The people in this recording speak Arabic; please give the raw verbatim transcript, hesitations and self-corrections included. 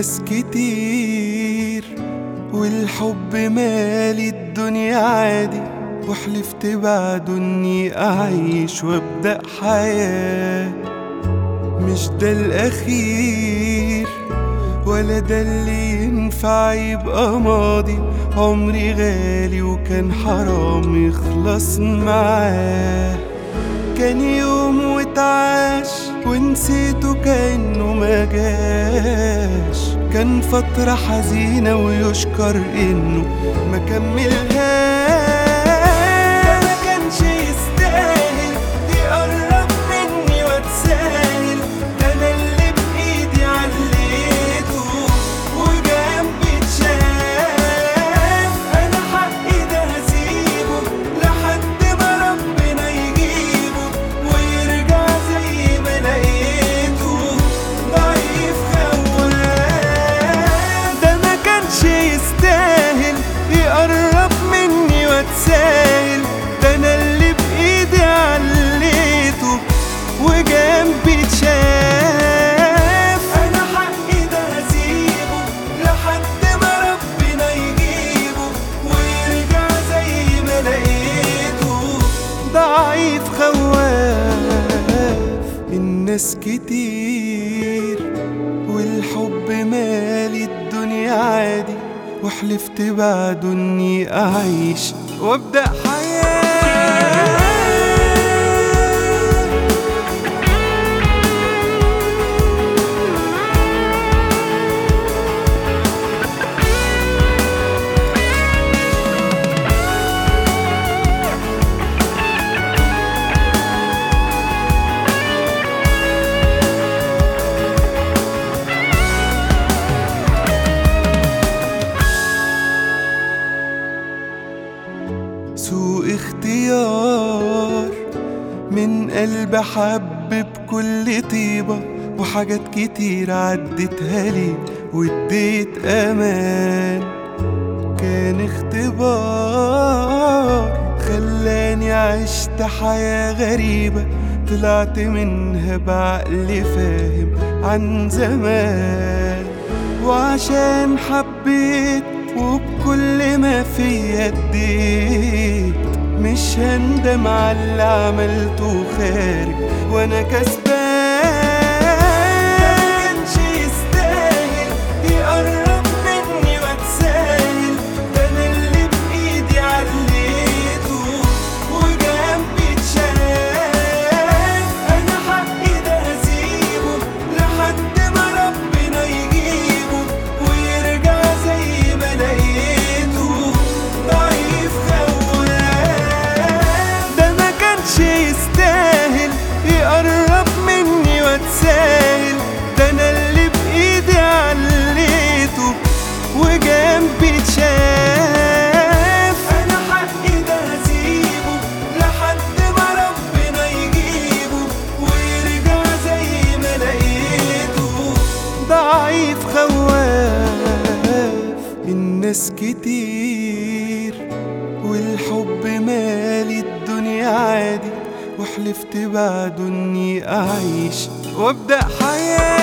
الناس كتير والحب مالي الدنيا عادي، وحلفت بعده اني اعيش وابدأ حياة. مش ده الاخير ولا ده اللي ينفع يبقى ماضي، عمري غالي وكان حرام يخلص معاه. كان يوم واتعاش ونسيته كأنه ما جاش، كان فترة حزينة ويشكر انه ما كملهاش. ما كانش يستاهل يقرب مني واتساهل، ده انا اللي بايدي عليته وجنبي اتشاف. انا حقي ده هسيبه لحد ما ربنا يجيبه ويرجع زي ما لقيته ضعيف خواف. ده ما كانش يستاهل يقرب مني واتساهل، ده انا اللي بايدي عليته وجنبي اتشاف. انا حقي ده هسيبه لحد ما ربنا يجيبه ويرجع زي ما لقيته ضعيف خواف. الناس كتير والحب مالي الدنيا عادي، وحلفت بعده اني اعيش وابدأ حياة. سوء اختيار من قلب حب بكل طيبة، وحاجات كتير عدتها لي واديت امان. كان اختبار خلاني عشت حياة غريبة، طلعت منها بعقل فاهم عن زمان. وعشان حبيت وبكل ما فيا اديت، مش هندم على اللي عملته خارج وانا كسبان. مكانش يستاهل يقرب مني واتساهل، ده انا اللي بايدي عليته وجنبي اتشاف. انا حقي ده هسيبه لحد ما ربنا يجيبه ويرجع زي ما لقيته ضعيف خواف. ده ما كانش يستاهل يقرب مني واتساهل، ده انا اللي بايدي عليته وجنبي اتشاف. انا حقي ده هسيبه لحد ما ربنا يجيبه ويرجع زي ما لقيته ضعيف خواف. الناس كتير والحب مالي الدنيا عادي، وحلفت بعده اني اعيش وابدأ حياة.